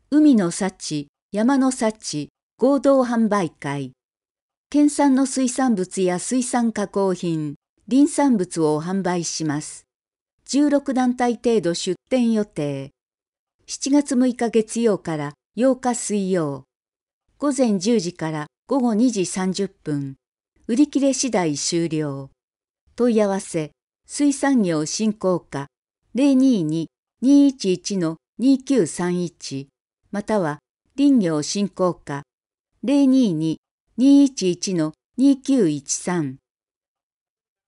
海の幸、山の幸、合同販売会。県産の水産物や水産加工品、林産物を販売します。16団体程度出店予定。7月6日月曜から8日水曜。午前10時から午後2時30分。売り切れ次第終了。問い合わせ、水産業振興課022-211-2931または林業振興課022-211-2913